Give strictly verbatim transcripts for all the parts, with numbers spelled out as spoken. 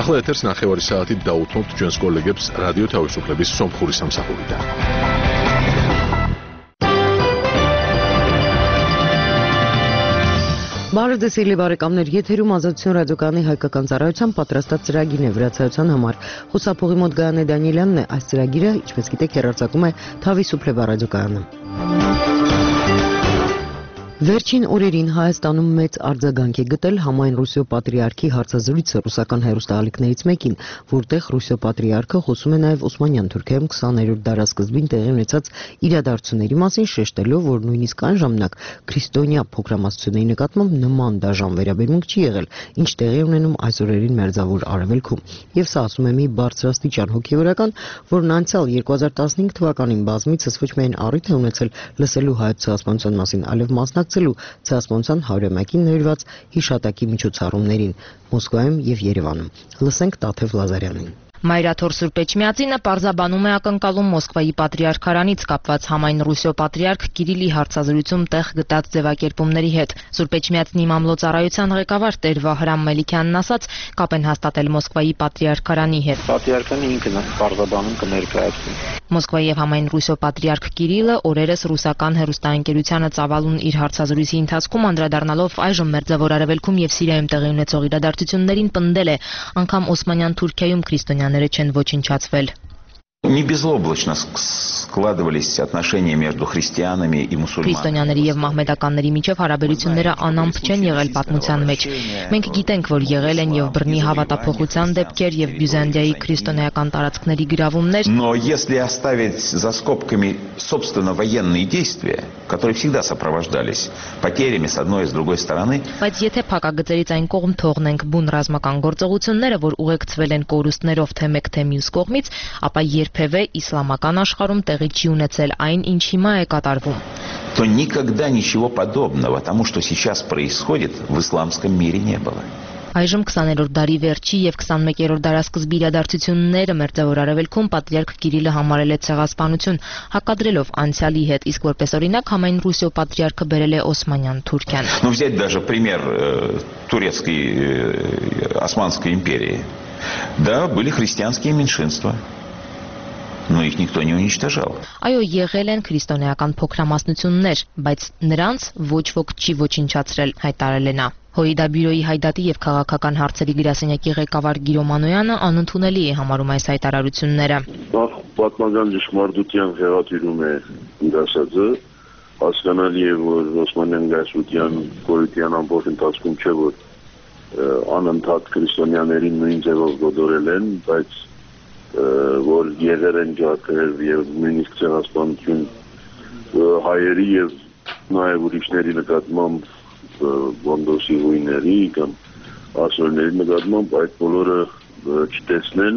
ახლა ეთერს ნახევარი საათით დაუთმობთ ჩვენს კოლეგებს რადიო თავისუფლების სომხური სამსახურიდან. Բարդեսիլի բարեկամներ եթերում ազատություն ռադիոկայանի հայկական ծառայության պատրաստած ծրագիրն է վրացայության համար։ Խուսափողի մոտ Գայանե Դանիելյանն է այս ծրագիրը, ինչպես գիտեք, հեռարձակում է Թավիսուփլե ռադիոկայանը։ Վերջին օրերին Հայաստանում մեծ արձագանք է գտել համայն Ռուսիո պատրիարքի հարցազրույցը ռուսական հեռուստաալիքներից մեկին, որտեղ Ռուսիո պատրիարքը խոսում է նաև Օսմանյան Թուրքիայում քսաներորդ դարասկզբին տեղի ունեցած իրադարձությունների մասին, շեշտելով, որ նույնիսկ այն ժամանակ քրիստոնյա փոքրամասնությունների նկատմամբ նման դաժան վերաբերմունք չի եղել, ինչ տեղի ունենում այս օրերին Մերձավոր Արևելքում։ Եվ սա ասում է մի բարձրաստիճան հոգևորական, որն անցյալ երկու հազար տասնհինգ թվականին բազմիցս ոչ միայն առիթ է ունեցել լսելու հայոց ցեղասպանության մասին, այլև մասնակցել ցեղասպանության հարյուրամյակին նվիրված հիշատակի միջոցառումներին Մոսկվայում եւ Երևանում։ Լսենք Տաթև Լազարյանին։ Մայրաթոր Սուրբ Էջմիածինը պարզաբանում է ակնկալում Մոսկվայի պատրիարքարանից կապված համայն Ռուսիո պատրիարք Կիրիլի հարցազրույցում տեղ գտած ձևակերպումների հետ։ Սուրբ Էջմիածնի մամլոյցարայության ղեկավար Տեր Վահրամ Մելիքյանն ասաց, կապ են հաստատել Մոսկվայի պատրիարքարանի հետ։ Պատրիարքանը ինքն է պարզաբանում կներկայացնի։ Մոսկվայի եւ համայն Ռուսիո պատրիարք Կիրիլը օրերս ռուսական հեռուստաընկերությանը ծավալուն իր հարցազրույցի ընթացքում անդրադառնալով այժմ Մերձավոր Արևելքում եւ Սիրիայում տեղի ունեցող իրադարձություններին պնդել է, անգամ Օսմանյան Թուրքիայում քրիստոնյաները չեն ոչնչացվել։ Не безоблачно складывались отношения между христианами и мусульманами. Քրիստոնյաների եւ մահմեդականների միջև հարաբերությունները անամպ չեն եղել պատմության մեջ։ Մենք գիտենք, որ եղել են եւ բռնի հավատափոխության դեպքեր եւ Բյուզանդիայի քրիստոնեական տարածքների գրավումներ։ Но если оставить за скобками собственно военные действия, которые всегда сопровождались потерями с одной и с другой стороны. Բայց եթե փակագծերից այն կողմ թողնենք բուն ռազմական գործողությունները, որ ուղեկցվել են կորուստներով թե մեկ թե մյուս կողմից, ապա երբևէ իսլամական աշխարհում տեղի չի ունեցել այն, ինչ հիմա է կատարվում։ То никогда ничего подобного тому, что сейчас происходит, в исламском мире не было. Այժմ քսաներորդ դարի վերջի եւ քսանմեկերորդ դարասկզբի իրադարձությունները Մերձավոր Արևելքում պատրիարք Կիրիլը համարել է ցեղասպանություն, հակադրելով անցյալի հետ, իսկ որպես օրինակ համայն Ռուսիո պատրիարքը բերել է Օսմանյան Թուրքիան։ Ну взять даже пример э, турецкой э, Османской империи. Да, были христианские меньшинства. Но их никто не уничтожал. Այո, եղել են քրիստոնեական փոքրամասնություններ, բայց նրանց ոչ ոք չի ոչնչացրել, հայտարարել է նա։ Հոիդա բյուրոյի հայդատի եւ քաղաքական հարցերի գրասենյակի ղեկավար Գիրո Մանոյանը անընդունելի է համարում այս հայտարարությունները։ Նախ պատմական ճշմարտության խեղաթյուրում է իր ասածը, հասկանալի է, որ Օսմանյան գայսրության գոյության ամբողջ ընթացքում չէ, որ անընդհատ քրիստոնյաներին նույն ձևով գոդորել են, բայց որ եղել են ջարդեր եւ նույնիսկ ցեղասպանություն հայերի եւ նաեւ ուրիշների նկատմամբ Ոնդոսի հույների կամ ասորների նկատմամբ այդ բոլորը չտեսնեն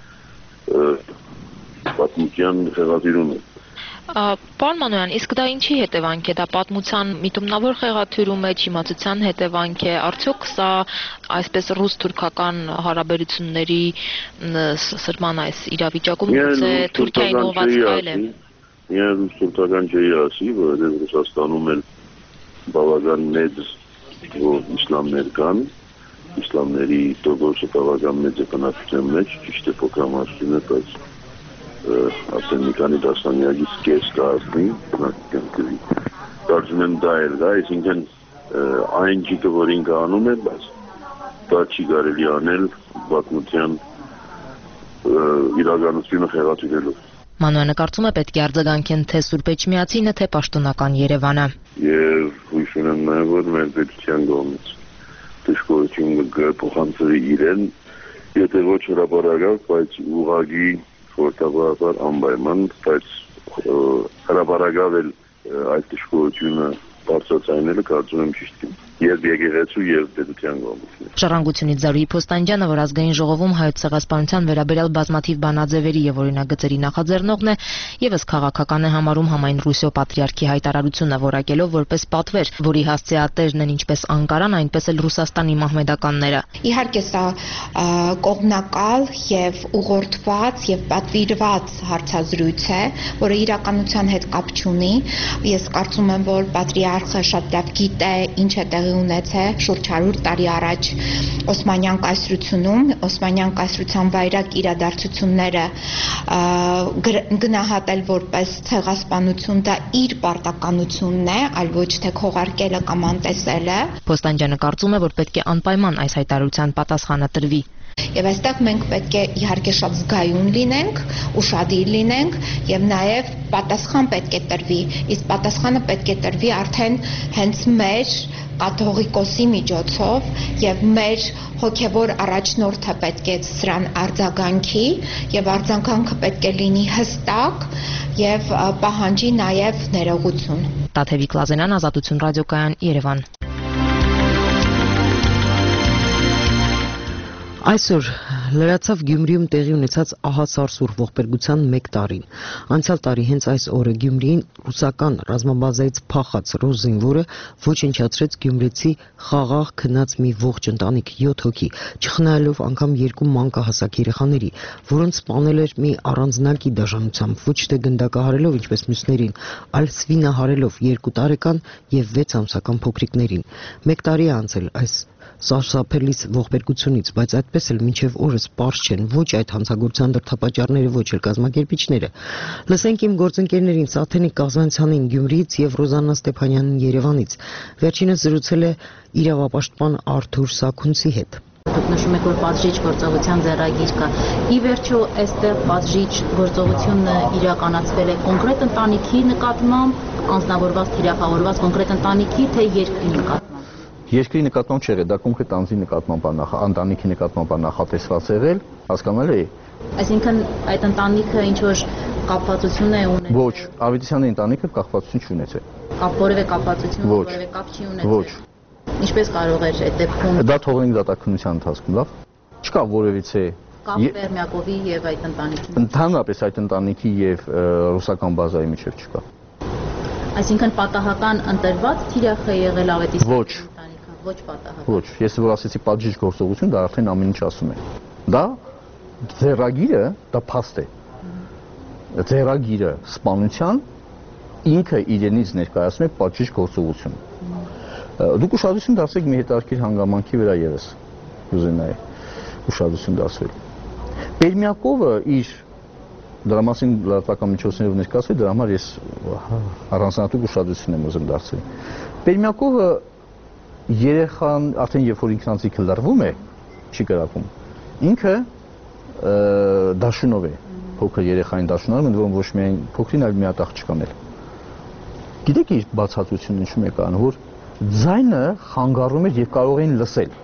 պատմության խեղաթյուրումը։ Պարոն Մանոյան, իսկ դա ինչի հետևանք է, դա պատմության միտումնավոր խեղաթյուրում է, չիմացության հետևանք է, արդյոք սա այսպես ռուս-թուրքական հարաբերությունների սրման այս իրավիճակում գուցե Թուրքիային ուղղված քայլ է։ Միայն ռուս-թուրքական չի ասի, որովհետև Ռուսաստանում էլ բավական մեծ իսլամներ կան, իսլամների տոկոսը բավական մեծ է բնակչության մեջ, ճիշտ է փոքրամասնություն է, բայց ասեն մի քանի դասանյակից կես կազմի բնակչության կարծում եմ դա էլ դա, այսինքն այն ջիկը, որ ինքը անում է, բայց դա չի կարելի անել պատմության իրականությունը խեղաթյուրելով։ Մանոյանը կարծում է պետք է արձագանքեն թե Սուրբ Էջմիածինը, թե պաշտոնական Երևանը։ Եվ հույս ունեմ նաև, որ մեր պետության կողմից դժգոհություն կփոխանցվի իրեն, եթե ոչ հրապարակավ, բայց ուղղակի խորհրդաբար անպայման, բայց հրապարակավ էլ այդ դժգոհությունը բարձրացնելը կարծում եմ ճիշտ է։ Եվ եկեղեցու եւ պետության կողմից։ Ժառանգությունից Զարուհի Փոստանջյանը, որ ազգային ժողովում հայոց ցեղասպանության վերաբերյալ բազմաթիվ բանաձևերի եւ օրինագծերի նախաձեռնողն է, եւս քաղաքական է համարում համայն Ռուսիո պատրիարքի հայտարարությունը, որակելով որպես պատվեր, որի հասցեատերն են ինչպես Անկարան, այնպես էլ Ռուսաստանի մահմեդականները։ Իհարկե սա կողմնակալ եւ ուղղորդված եւ պատվիրված հարցազրույց է, որը իրականության հետ կապ չունի։ Ես կարծում եմ, որ պատրիարխը շատ լավ գիտե ինչ է տեղի տեղի ունեցել շուրջ հարյուր տարի առաջ Օսմանյան կայսրությունում, Օսմանյան կայսրության վայրակ իրադարձությունները գնահատել որպես ցեղասպանություն, դա իր պարտականությունն է, այլ ոչ թե քողարկելը կամ անտեսելը։ Փոստանջյանը կարծում է, որ պետք է անպայման այս հայտարարության պատասխանը տրվի։ Եվ այստեղ մենք պետք է իհարկե շատ զգայուն լինենք, ուշադիր լինենք եւ նաեւ պատասխան պետք է տրվի, իսկ պատասխանը պետք է տրվի արդեն հենց մեր կաթողիկոսի միջոցով եւ մեր հոգեվոր առաջնորդը պետք է սրան արձագանքի եւ արձագանքը պետք է լինի հստակ եւ պահանջի նաեւ ներողություն։ Տաթևիկ Լազենյան, Ազատություն ռադիոկայան, Երևան։ Այսօր լրացավ Գյումրիում տեղի ունեցած ահասարսուռ ողբերգության մեկ տարին։ Անցյալ տարի հենց այս օրը Գյումրիին ռուսական ռազմաբազայից փախած ռուս զինվորը ոչնչացրեց գյումրեցի խաղաղ քնած մի ողջ ընտանիք յոթ հոգի, չխնայելով անգամ երկու մանկահասակ երեխաների, որոնց սպանել էր մի առանձնակի դաշնությամբ, ոչ թե գնդակահարելով ինչպես մյուսներին, այլ սվինահարելով երկու տարեկան եւ վեց ամսական փոքրիկներին։ Մեկ տարի է անցել այս սարսափելի ողբերգությունից, բայց այդպես էլ մինչև օրս պարզ չեն ոչ այդ հանցագործության դրդապատճառները, ոչ էլ կազմակերպիչները։ Լսենք իմ գործընկերներին Սաթենիկ Կազանցյանին Գյումրիից եւ Ռոզաննա Ստեփանյանին Երևանից։ Վերջինս զրուցել է իրավապաշտպան Արթուր Սաքունցի հետ։ Դուք նշում եք, որ պատժիչ գործողության ձեռագիր կա։ Ի վերջո, այստեղ պատժիչ գործողությունը իրականացվել է կոնկրետ ընտանիքի նկատմամբ, անձնավորված, թիրախավորված կոնկրետ ընտանիքի, թե երկրի նկատմամբ։ Երկրի նկատմամբ չէ, դա կոնկրետ անձի նկատմամբ ընտանիքի նկատմամբ նախատեսված եղել, հասկանալի է։ Այսինքն այդ ընտանիքը ինչ որ կապվածություն է ունեցել։ Ոչ, Ավետիսյանի ընտանիքը կապվածություն չունեցել։ Կապ որևէ կապվածություն, որևէ կապ չի ունեցել։ Ոչ։ Ինչպես կարող էր այդ դեպքում։ Դա թողնենք դատաքննության ընթացքում, լավ։ Չկա որևիցե կապ Պերմյակովի եւ այդ ընտանիքի։ Ընդհանրապես այդ ընտանիքի եւ ռուսական բազայի միջեւ չկա։ Այսինքն պատահական ընտրված թիրախ է եղել Ավետիսյանի Ոչ։ Ոչ պատահական։ Ոչ, ես որ ասեցի պատժիչ գործողություն, դա արդեն ամեն ինչ ասում է։ Դա ձեռագիրը, դա փաստ է։ Ձեռագիրը սպանության ինքը իրենից ներկայացնում է պատժիչ գործողություն։ Դուք ուշադրություն դարձրեք մի հետաքրքիր հանգամանքի վրա եւս։ Ուզենայի ուշադրություն դարձրել։ Պերմյակովը իր դրա մասին լրատվական միջոցներով ներկայացրել, դրա համար ես առանձնատուկ ուշադրություն եմ ուզում դարձնել։ Պերմյակովը երեխան արդեն երբ որ ինքնանձիկը լրվում է, չի կրակում, ինքը դաշունով է, փոքր երեխային դաշունով, ընդ որում ոչ միայն փոքրին, այլ մի հատ աղջկան էլ։ Գիտեք իր բացատրությունը ինչու՞մ է կան, որ ձայնը խանգարում էր եւ կարող էին լսել։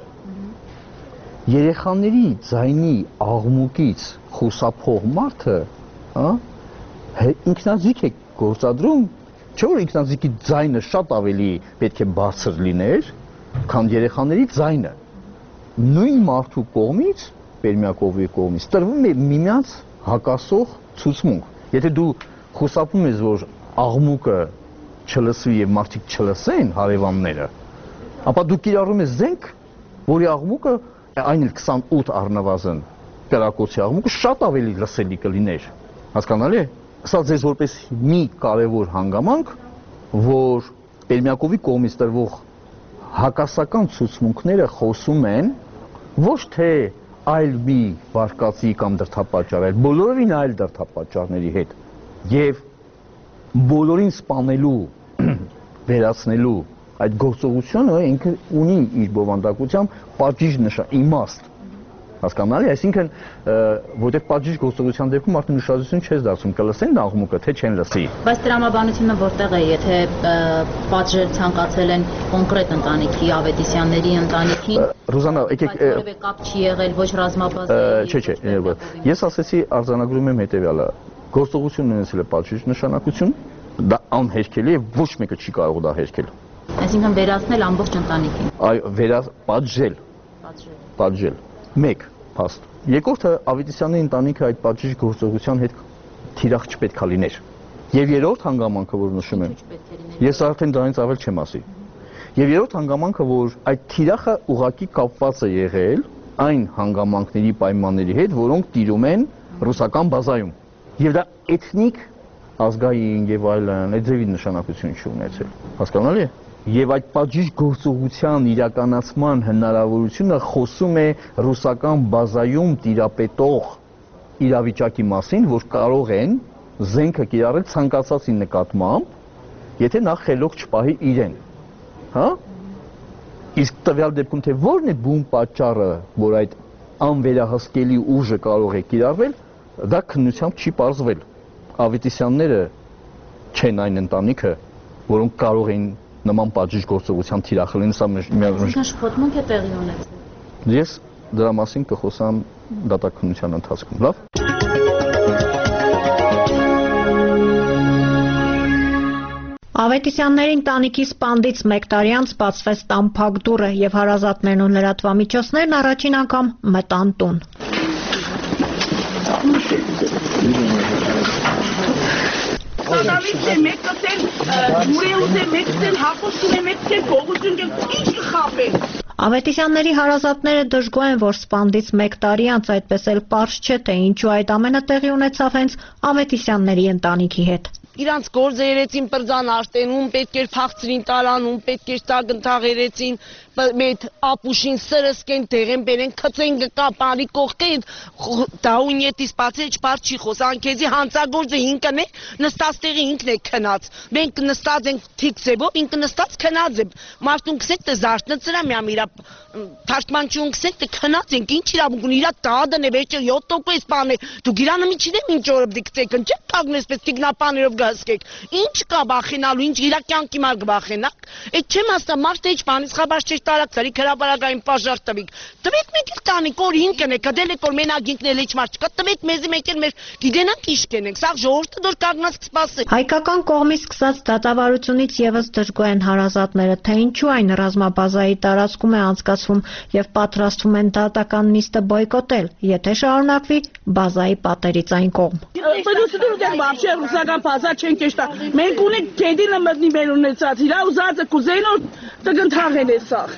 Երեխաների ձայնի աղմուկից խուսափող մարդը, հա, ինքնանձիկ է գործադրում, չէ՞ որ ինքնանձիկի ձայնը շատ ավելի պետք է բարձր լիներ, քան երեխաների ձայնը։ Նույն մարդու կողմից, Պերմյակովի կողմից, տրվում է միմյանց հակասող ցուցմունք։ Եթե դու խուսափում ես, որ աղմուկը չլսվի եւ մարդիկ չլսեն հարևանները, ապա դու կիրառում ես զենք, որի աղմուկը այն էլ քսանութ առնվազն կրակոցի աղմուկը շատ ավելի լսելի կլիներ։ Հասկանալի է։ Սա ձեզ որպես մի կարևոր հանգամանք, որ Պերմյակովի կողմից տրվող հակասական ցուցմունքները խոսում են ոչ թե այլ մի վարկածի կամ դրդապատճառ, այլ բոլորովին այլ դրդապատճառների հետ եւ բոլորին սպանելու, վերացնելու այդ գործողությունը ինքը ունի իր բովանդակությամբ պատժիչ նշան, իմաստ։ Հասկանալի, այսինքն որտեղ պատժիչ գործողության դեպքում արդեն ուշադրություն չես դարձում, կլսեն աղմուկը, թե չեն լսի։ Բայց տրամաբանությունը որտեղ է, եթե պատժել ցանկացել են կոնկրետ ընտանիքի, Ավետիսյանների ընտանիքին։ Ռոզաննա, եկեք որևէ կապ չի եղել ոչ ռազմաբազայի։ Չէ, չէ, ես ասեցի արձանագրում եմ հետեւյալը։ Գործողությունն ունեցել է պատժիչ նշանակություն, դա անհերքելի է, ոչ մեկը չի կարող դա հերքել։ Այսինքն վերացնել ամբողջ ընտանիքին։ Այո, վերա պատժել։ Պատժել։ Պատժել։ Մեկ փաստ։ Երկրորդը Ավետիսյանի ընտանիքը այդ պատժիչ գործողության հետ թիրախ չպետք է լիներ։ Եվ երրորդ հանգամանքը, որ նշում եմ, ես արդեն դրանից ավել չեմ ասի։ Եվ երրորդ հանգամանքը, որ այդ թիրախը ուղղակի կապված է եղել այն հանգամանքների պայմանների հետ, որոնք տիրում են ռուսական բազայում։ Եվ դա էթնիկ, ազգային եւ այլն, այդ ձևի նշանակություն չի ունեցել։ Հասկանալի է։ Եվ այդ պատժիչ գործողության իրականացման հնարավորությունը խոսում է ռուսական բազայում տիրապետող իրավիճակի մասին, որ կարող են զենքը կիրառել ցանկացածի նկատմամբ, եթե նա խելոք չպահի իրեն, հա? Իսկ տվյալ դեպքում թե որն է բուն պատճառը, որ այդ անվերահսկելի ուժը կարող է կիրառվել, դա քննությամբ չի պարզվել։ Ավետիսյանները չեն այն ընտանիքը, որոնք կարող էին նման պատժիչ գործողության թիրախել, սա Այսինքն շփոթմունք է տեղի ունեցել։ Ես դրա մասին կխոսամ դատաքննության ընթացքում, լավ։ Ավետիսյանների ընտանիքի սպանդից մեկ տարի անց բացվեց տան դուռը եւ հարազատներն ու լրատվամիջոցներն առաջին անգամ մտան տուն։ Սանավիցե մեկտել, դուրեուզե մեկտել, հապոստունե մեկտել, փողություն ինչ կխապել։ Ավետիսյանների հարազատները դժգոհ են, որ սպանդից մեկ տարի անց այդպես էլ պարզ չէ, թե ինչու այդ ամենը տեղի ունեցավ հենց Ավետիսյանների ընտանիքի հետ։ Իրանց գործը երեցին պրձան արտենում, պետք էր փախցրին տարանում, պետք էր տագնթաղ երեցին, մետ ապուշին սրսկեն, դեղեն բերեն, քծեն գկա, պարի կողքեն, դահուն ետիս պացել չպար չի խոս, անքեզի հանցագործը ինքն է, նստած տեղի ինքն է քնած, մենք նստած ենք թիքսեբով, ինքը նստած քնած է, մարդուն կսեք թե զարթնծրա միամ իրա, թարգմանչուն կսեք թե քնած ենք, ինչ իրավունք ունի, իրա տադն է, վերջը յոթ տոկոս պան է, դուք իրանը մի չիդեմ ինչ օրը դիքցեք, ընչեք թագնեսպես տիգնապաներով գասկեք, ինչ կա բախենալու, ինչ իրա կյանքի մար գբախենակ, այդ չեմ ասա մարդը ինչ բանից խաբար չէր տարակցարի քրաբարագային պաժար տվիք, տվեք մեկ էլ տանիք, որ ինքն է, կդել եք, որ մենակ ինքն էլ իչ մարդ չկա, տվեք մեզի մեկ էլ մեր գիտենանք ինչ կենենք, սաղ ժողովուրդը դոր կանգնած կսպասեք։ Հայկական կողմից սկսած դատավարությունից եւս դժգոհ են հարազատները, թե ինչու այն ռազմաբազայի տարածքում է անցկացվում եւ պատրաստվում են դատական նիստը բոյկոտել, եթե շարունակվի բազայի պատերից այն կողմ։ Չենք էստա, մենք ունենք գեդինը մտնի մեր ունեցած, իրա ուզածը կուզեին որ տգնթաղել է սաղ։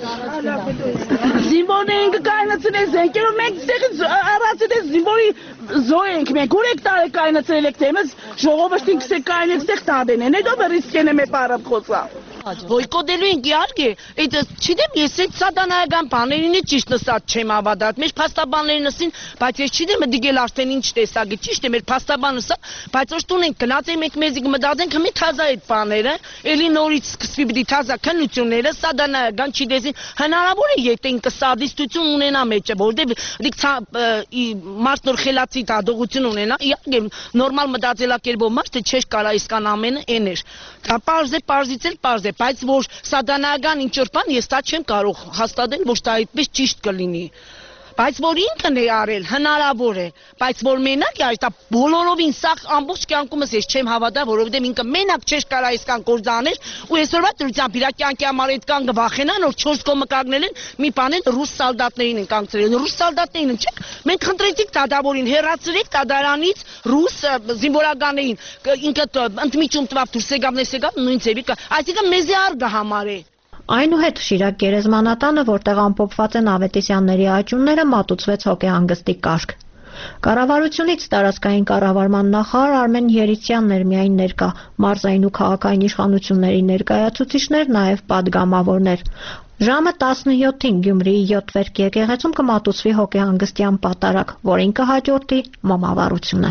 Զինվորն ենք կայնացնել զենքերով, մենք ստեղից առածել է զինվորի զոյ ենք, մենք ուր եք տարը կայնացրել եք թեմս, ժողովրդին կսեք կայնեք ստեղ տաբեն են, էդո բրիսկեն եմ է պարապ խոսա։ Բոյկոտելու ենք իհարկե, այդ չիդեմ ես այդ սատանայական բաներին է ճիշտ նստած չեմ ավադատ, մեր փաստաբանները նստին, բայց ես չիդեմ դիգել արդեն ինչ տեսակի, ճիշտ է մեր փաստաբանը սա, բայց ոչ տուն ենք գնաց ենք մեզի կմտածենք հմի թազա այդ բաները, էլի նորից սկսվի պիտի թազա քննությունները, սատանայական չիդեսին, հնարավոր է եթե ինքը սադիստություն ունենա մեջը, որտեղ դիք մարդ նոր խելացի դատողություն ունենա, իհարկե նորմալ մտածելակերպով մարդը չէր կարա իսկան ամենը էն էր։ Դա պարզ է, պարզից էլ պարզ է, բայց որ սատանայական ինչ-որ բան ես դա չեմ կարող հաստատել, որ դա այդպես ճիշտ կլինի։ Բայց որ ինքն է արել, հնարավոր է, բայց որ մենակ է, դա բոլորովին սաղ ամբողջ կյանքումս ես չեմ հավատա, որովհետև ինքը մենակ չէր կարա այսքան գործաներ, ու այսօրվա դրությամբ իր կյանքի համար այդքան գվախենան, որ չորս կողմը կանգնել են, մի բան են ռուս սալդատներին են կանգնեցրել, ռուս սալդատներին չեք, մենք խնդրեցինք դադավորին, հեռացրեք դադարանից ռուս զինվորականներին, ինքը ընդմիջում տվավ դուրս եկավ, ներս եկավ, նույն ձևի, այսինքն մեզի արգ համարե։ Այնուհետ Շիրակ գերեզմանատանը, որտեղ ամփոփված են Ավետիսյանների աճյունները, մատուցվեց հոգեհանգստի կարգ։ Կառավարությունից տարածքային կառավարման նախարար Արմեն Երիցյանն էր միայն ներկա, մարզային ու քաղաքային իշխանությունների ներկայացուցիչներ, նաև պատգամավորներ։ Ժամը տասնյոթին Գյումրիի յոթվերք եկեղեցում կմատուցվի հոգեհանգստյան պատարագ, որին կհաջորդի մոմավառությունը։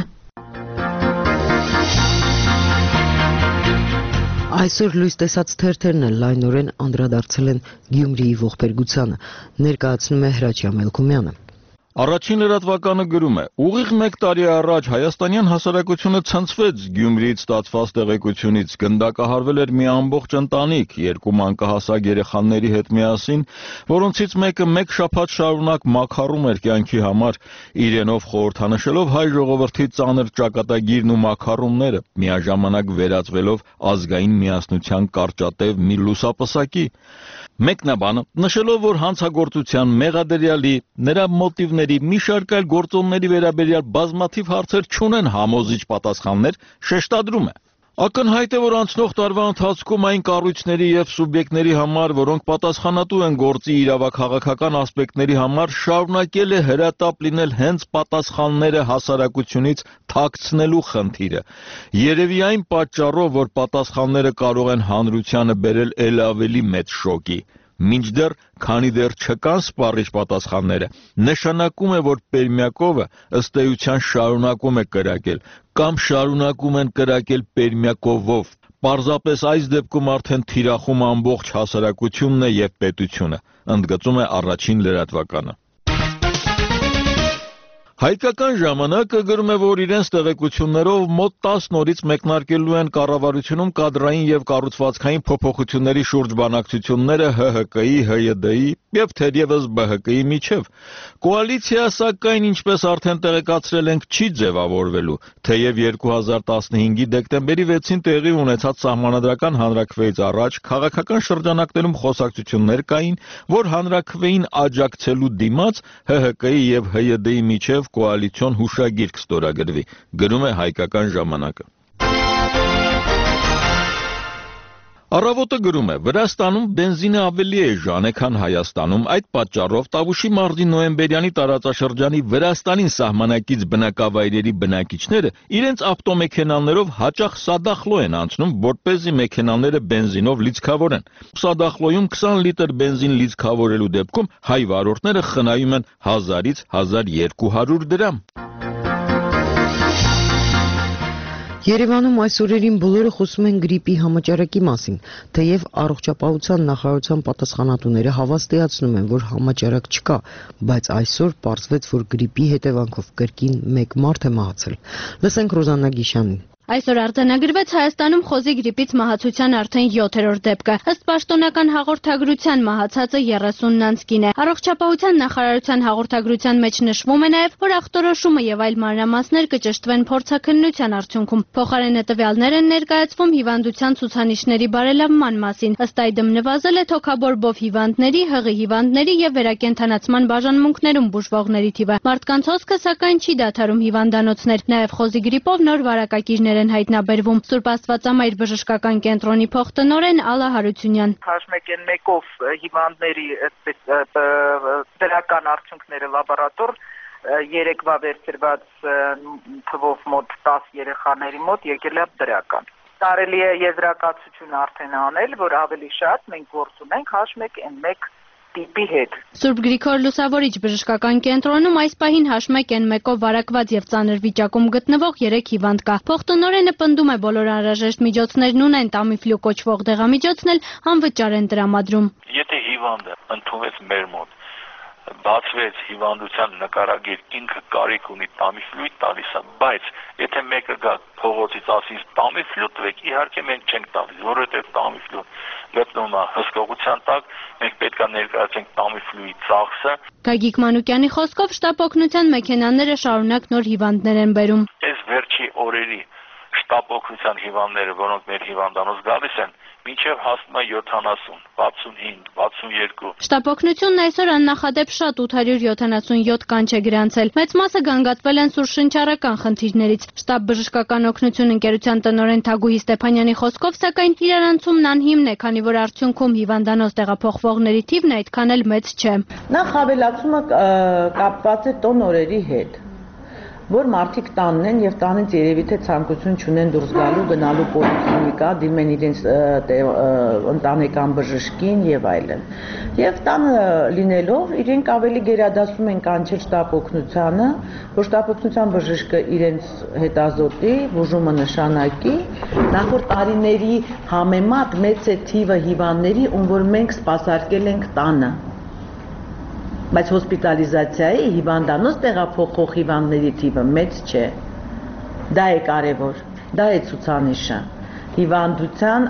Այսօր լույս տեսած թերթերն էլ լայնորեն անդրադարձել են Գյումրիի ողբերգությանը, ներկայացնում է Հրաչյա Մելքումյանը։ Առաջին լրատվականը գրում է. ուղիղ մեկ տարի առաջ հայաստանյան հասարակությունը ցնցվեց Գյումրիից ստացված տեղեկությունից, գնդակահարվել էր մի ամբողջ ընտանիք, երկու մանկահասակ երեխաների հետ միասին, որոնցից մեկը մեկ շաբաթ շարունակ մաքարում էր կյանքի համար, իրենով խորհրդանշելով հայ ժողովրդի ծանր ճակատագիրն ու մաքարումները, միաժամանակ վերածվելով ազգային միասնության կարճատև մի լուսապսակի։ Մեկնաբանը նշելով, որ հանցագործության, մեղադրյալի, նրա մոտիվների, մի շարք այլ գործոնների վերաբերյալ բազմաթիվ հարցեր չունեն համոզիչ պատասխաններ, շեշտադրում է. Ակնհայտ է, որ անցնող տարվա ընթացքում այն կառույցների եւ սուբյեկտների համար, որոնք պատասխանատու են գործի իրավաքաղաքական ասպեկտների համար, շարունակել է հրատապ լինել հենց պատասխանները հասարակությունից թաքցնելու խնդիրը։ Երևի այն պատճառով, որ պատասխանները կարող են հանրությանը բերել ել ավելի մեծ շոկի։ Մինչդեռ, քանի դեռ չկան սպառիչ պատասխանները, նշանակում է, որ Պերմյակովը ըստ էության շարունակում է կրակել, կամ շարունակում են կրակել Պերմյակովով։ Պարզապես այս դեպքում արդեն թիրախում ամբողջ հասարակությունն է եւ պետությունը, ընդգծում է առաջին լրատվականը։ Հայկական ժամանակը գրում է, որ իրենց տեղեկություններով մոտ տասը նորից մեկնարկելու են կառավարությունում կադրային եւ կառուցվածքային փոփոխությունների շուրջ բանակցությունները Հ Հ Կի, Հ Յ Դ-ի եւ թերևս Բ Հ Կի միջև։ Կոալիցիա, սակայն, ինչպես արդեն տեղեկացրել ենք, չի ձևավորվելու, թեև երկու հազար տասնհինգի դեկտեմբերի վեցին տեղի ունեցած սահմանադրական հանրաքվեից առաջ քաղաքական շրջանակներում խոսակցություններ կային, որ հանրաքվեին աջակցելու դիմաց Հ Հ Կի եւ Հ Յ Դ-ի միջև կոալիցիոն հուշագիր կստորագրվի, գրում է Հայկական ժամանակը։ Առավոտը գրում է. Վրաստանում բենզինը ավելի էժան է, քան Հայաստանում, այդ պատճառով Տավուշի մարզի նոյեմբերյանի տարածաշրջանի Վրաստանին սահմանակից բնակավայրերի բնակիչները իրենց ավտոմեքենաներով հաճախ Սադախլո են անցնում, որպեսզի մեքենաները բենզինով լիցքավորեն։ Սադախլոյում քսան լիտր բենզին լիցքավորելու դեպքում հայ վարորդները խնայում են հազարից հազար երկու հարյուր դրամ։ Երևանում այս օրերին բոլորը խոսում են գրիպի համաճարակի մասին, թեև առողջապահության նախարարության պատասխանատուները հավաստիացնում են, որ համաճարակ չկա, բայց այսօր պարզվեց, որ գրիպի հետևանքով կրկին մեկ մարդ է մահացել։ Լսենք Ռոզաննա Գիշյանին։ Այսօր արձանագրվեց Հայաստանում խոզի գրիպից մահացության արդեն յոթերորդ դեպքը։ Ըստ պաշտոնական հաղորդագրության մահացածը երեսունն անց կին է։ Առողջապահության նախարարության հաղորդագրության մեջ նշվում է նաև, որ ախտորոշումը եւ այլ մանրամասներ կճշտվեն փորձաքննության արդյունքում։ Փոխարենը տվյալներ են ներկայացվում հիվանդության ցուցանիշների բարելավման մասին։ Ըստ այդմ նվազել է թոքաբորբով հիվանդների, հղի հիվանդների եւ վերակենդանացման բաժանմունքներում բուժվողների թիվը։ Մարդկանց հոսքը սակայն չի դադարում հիվանդանոցներ։ Նաև խոզի գրիպով նոր վարակակիրներ են հայտնաբերվում։ Սուրբ Աստվածամայր բժշկական կենտրոնի փոխտնօրեն Ալա Հարությունյան։ H one N one-ով հիվանդների դրական արդյունքները լաբորատոր երեկվա վերցրված թվով մոտ տասը երեխաների մոտ եկել է դրական։ Կարելի է եզրակացություն արդեն անել, որ ավելի շատ մենք գործ ունենք H one N one տիպի հետ։ Սուրբ Գրիգոր Լուսավորիչ բժշկական կենտրոնում այս պահին H one N one-ով վարակված եւ ծանր վիճակում գտնվող երեք հիվանդ կա։ Փոխտնօրենը պնդում է, բոլոր անհրաժեշտ միջոցներն ունեն, Տամիֆլու կոչվող դեղամիջոցն էլ անվճար են տրամադրում։ Եթե հիվանդը ընդունվեց մեր մոտ, բացվեց հիվանդության նկարագիր, ինքը կարիք ունի Տամիֆլուի տալիս է, բայց եթե մեկը գա փողոցից ասի Տամիֆլու տվեք, իհարկե մենք չենք տալիս, որովհետեւ Տամիֆլուն գտնվում է հսկողության տակ, մենք պետք է ներկայացնենք Տամիֆլուի ծախսը։ Գագիկ Մանուկյանի խոսքով շտապ օգնության մեքենաները շարունակ նոր հիվանդներ են բերում։ Այս վերջի օրերի շտապ օգնության հիվանդները, որոնք մեր հիվանդանոց գալիս են, մինչև հասնում է յոթանասուն, վաթսունհինգ, վաթսունյոթ։ Շտապ օգնությունն այսօր աննախադեպ շատ ութ հարյուր յոթանասունյոթ կանչ է գրանցել։ Մեծ մասը գանգատվել են սուրշնչառական խնդիրներից։ Շտապ բժշկական օգնություն ընկերության տնօրեն Թագուհի Ստեփանյանի խոսքով, սակայն իրարանցումն անհիմն է, քանի որ արդյունքում հիվանդանոց տեղափոխվողների թիվն այդքան էլ մեծ չէ։ Նախ հավելացումը կապված է տոն օրերի հետ, որ մարդիկ տանն են եւ տանից երևի թե ցանկություն չունեն դուրս գալու, գնալու պոլիկլինիկա, դիմեն իրենց ընտանեկան բժշկին եւ այլն։ Եվ տանը լինելով իրենք ավելի գերադասում են կանչել շտապ օգնությանը, որ շտապ օգնության բժիշկը իրենց հետազոտի, բուժումը նշանակի։ Նախորդ տարիների համեմատ մեծ է թիվը հիվանդների, ում որ մենք սպասարկել ենք տանը։ Բայց հոսպիտալիզացիայի հիվանդանոց տեղափոխող հիվանդների թիվը մեծ չէ։ Դա է կարևոր, դա է ցուցանիշը հիվանդության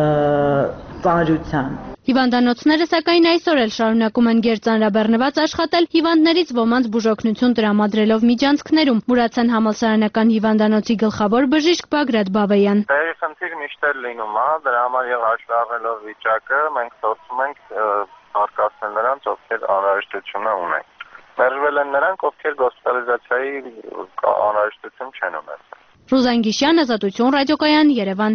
ծանրության։ Հիվանդանոցները սակայն այսօր էլ շարունակում են գերծանրաբեռնված աշխատել հիվանդներից ոմանց բուժօգնություն տրամադրելով միջանցքներում։ Մուրացան համալսարանական հիվանդանոցի գլխավոր բժիշկ Բագրատ Բավեյան։ Տեղի խնդիր միշտ էլ լինում է, դրա համար եւ հաշվի առնելով վիճակը մենք փորձում ենք արկածնել նրանց, ովքեր անհրաժեշտություն ունեն։ Մերժվել են նրանք, ովքեր հոսպիտալիզացիայի անհրաժեշտություն չեն ունեցել։ Ռուզան Գիշյան, Ազատություն ռադիոկայան, Երևան։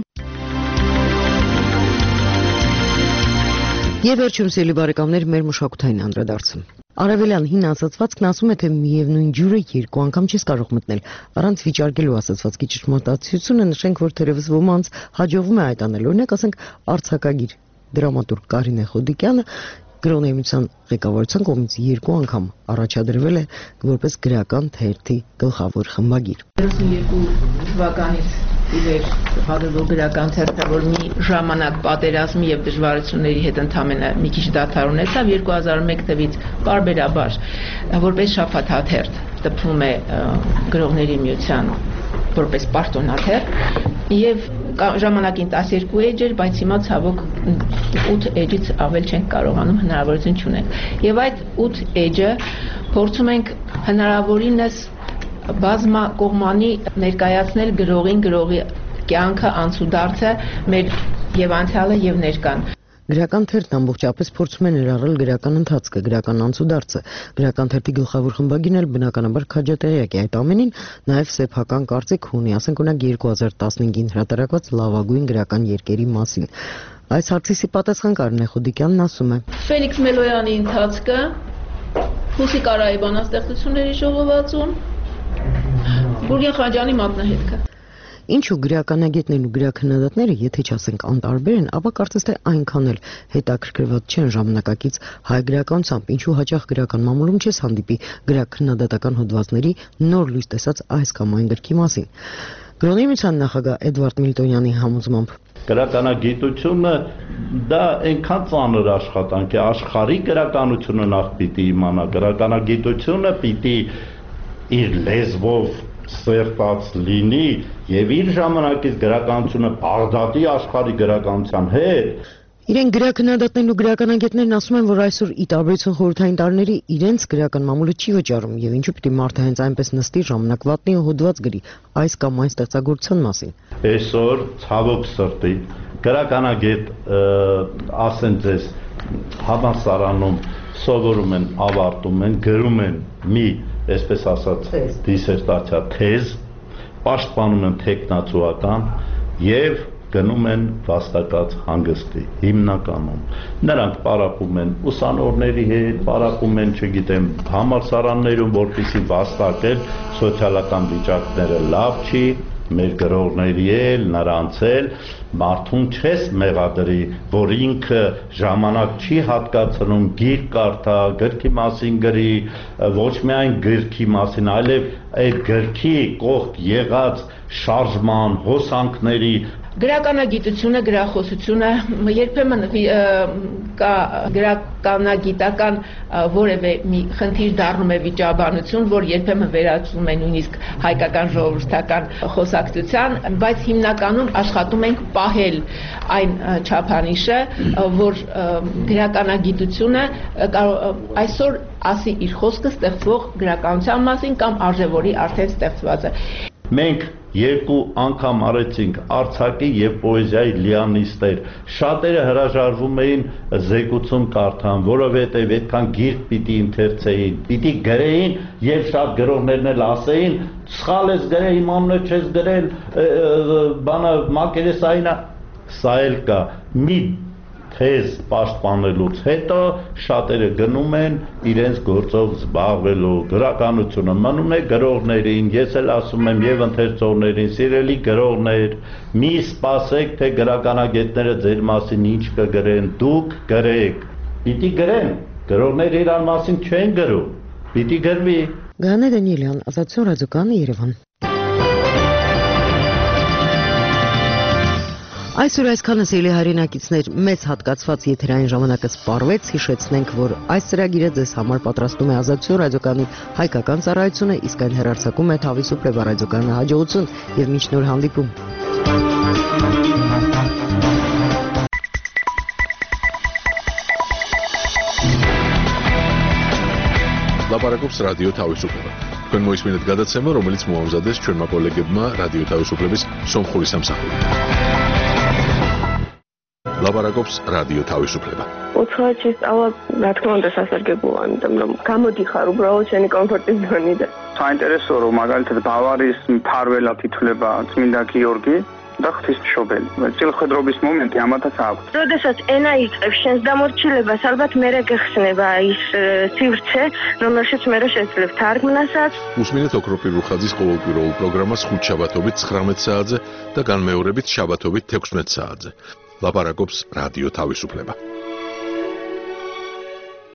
Եվ վերջում սիրելի բարեկամներ, մեր մշակութային անդրադարձը։ Արևելյան հին ասացվածքն ասում է, թե միևնույն ջուրը երկու անգամ չես կարող մտնել։ Առանց վիճարկելու ասացվածքի ճշմարտացիությունը նշենք, որ թերևս ոմանց հաջողվում է այդ անել։ Օրինակ, ասենք, արձակագիր դրամատուրգ Կարինե Խոդիկյանը Գրողնեության ղեկավարության կողմից երկու անգամ առաջադրվել է որպես գրական թերթի գլխավոր խմբագիր։ երեսունյերկու թվականից ի վեր հավելվող գրական թերթը, որ մի ժամանակ պատերազմի եւ դժվարությունների հետ ընդամենը մի քիչ դադար ունեցավ, երկու հազար ու մեկ թվականից բարբերաբար որպես շաբաթաթերթ տպվում է Գրողների միության որպես պարտոնաթերթ եւ ժամանակին տասներկու էջ էր, բայց հիմա ցավոք ութ էջից ավել չենք կարողանում, հնարավորություն չունենք։ Եվ այդ ութ էջը փորձում ենք հնարավորինս բազմակողմանի ներկայացնել գրողին, գրողի կյանքը, անցուդարձը, մեր եւ անցյալը եւ ներկան։ Գրական թերթն ամբողջապես փորձում է ներառել գրական ընթացքը, գրական անցուդարձը։ Գրական թերթի գլխավոր խմբագիրն էլ բնականաբար քաջատեղյակ է այդ ամենին, նաև սեփական կարծիք ունի, ասենք օրինակ երկու հազար տասնհինգին հրատարակված լավագույն գրական երկերի մասին։ Այս հարցի պատասխան Կարինե Խոդիկյանն ասում է. Ֆելիքս Մելոյանի ընթացքը, Հուսիկ Արայի բանաստեղծությունների ժողովածուն, Բուրգեն Խանջյանի մատնահետքը։ Ինչու գրականագետներն ու գրաքննադատները, եթե չասենք անտարբեր են, ապա կարծես թե այնքան էլ հետաքրքրված չեն ժամանակակից հայ գրականությամբ, ինչու հաճախ գրական մամուլում չես հանդիպի գրաքննադատական հոդվածների նոր լույս տեսած այս կամ այն գրքի մասին։ Գրողների միության նախագահ Էդվարդ Միլտոնյանի համոզմամբ գրականագիտությունը դա այնքան ծանր աշխատանք է, աշխարհի գրականությունը նախ պիտի իմանա, գրականագիտությունը պիտի իր լեզվով սերտած լինի եւ իր ժամանակից գրականությունը Բաղդադի աշխարհի գրականության հետ։ Իրեն գրաքննադատներն ու գրականագետներն ասում են, որ այսօր ի տարբերություն խորհրդային տարիների իրենց գրական մամուլը չի վճարում եւ ինչու պիտի մարդը հենց այնպես նստի ժամանակ վատնի ու հոդված գրի այս կամ այն ստեղծագործության մասին։ Այսօր ցավոք սրտի գրականագետ ասեն ձեզ համալսարանում սովորում են, ավարտում են, գրում են մի այսպես ասած դիսերտացիա թեզ, պաշտպանում են թեկնածուական եւ գնում են վաստակած հանգստի հիմնականում։ Նրանք պարապում են ուսանողների հետ, պարապում են, չգիտեմ, համալսարաններում, որպեսզի վաստակել սոցիալական վիճակները լավ չի, մեր գրողների էլ, նրանց էլ մարդուն չես մեղադրի, որ ինքը ժամանակ չի հատկացնում գիրք կարդա, գրքի մասին գրի, ոչ միայն գրքի մասին, այլև այդ գրքի կողք եղած շարժման, հոսանքների Գրականագիտությունը, գրախոսությունը երբեմն կա գրականագիտական որևէ մի խնդիր դառնում է վիճաբանություն, որ երբեմն վերածվում է նույնիսկ հայկական ժողովրդական խոսակցության, բայց հիմնականում աշխատում ենք պահել այն չափանիշը, որ գրականագիտությունը այսօր ասի իր խոսքը ստեղծվող գրականության մասին կամ արժևորի արդեն ստեղծվածը։ Մենք երկու անգամ արեցինք արձակի եւ պոեզիայի լիանիստեր։ Շատերը հրաժարվում էին զեկուցում կարդան, որովհետեւ այդքան գիրք պիտի ընթերցեին, պիտի գրեին եւ շատ գրողներն էլ ասեին, սխալ ես գրել, իմամն չես գրել, բանը մակերեսայինա, սա էլ կա։ Մի թեզ պաշտպանելուց հետո շատերը գնում են իրենց գործով զբաղվելու, գրականությունը մնում է գրողներին, ես էլ ասում եմ եւ ընթերցողներին, սիրելի գրողներ, մի սպասեք, թե գրականագետները ձեր մասին ինչ կգրեն, դուք գրեք, պիտի գրեն, գրողները իրար մասին չեն գրում, պիտի գրվի։ Գանե Դանիելյան, Ազատություն ռադիոկայանը, Երևան։ Այսօր այսքանը սիրելի հայրենակիցներ, մեծ հատկացված եթերային ժամանակը սպառվեց, հիշեցնենք, որ այս ծրագիրը ձեզ համար պատրաստում է Ազատություն ռադիոկայանի հայկական ծառայությունը, իսկ այն հեռարձակում է Թավի Սուպրեվա ռադիոկայանը հաջողություն եւ մինչ նոր հանդիպում։ Լապարակობს ռադիո Թավի Սուպրեվա։ Քան մոյսմինդ գադացեմը, რომელიც մոհամզադես չորմա կոլեգեբմա ռադիո Թավի Սուպրեվիս Սոմխորիս ամսախորի։ ლაპარაკობს რადიო თავისუფლება. უცხოეთში სწავლა, რა თქმა უნდა, სასარგებლოა, იმიტომ რომ გამოდიხარ უბრალოდ შენი კომფორტის ზონიდან. საინტერესოა, რომ მაგალითად ბავარიის მფარველად ითვლება წმინდა გიორგი და ღვთისმშობელი. წილხედრობის მომენტი ამათაც აქვს. როდესაც ენა იწყებს შენს დამორჩილებას, ალბათ მერე გეხსნება ის სივრცე, რომელშიც მერე შეძლებ თარგმნასაც. უსმინეთ ოქროპირ რუხაძის ყოველკვირეულ პროგრამას ხუთშაბათობით ცხრამეტ საათზე და განმეორებით შაბათობით თექვსმეტ საათზე. ლაპარაკობს რადიო თავისუფლება.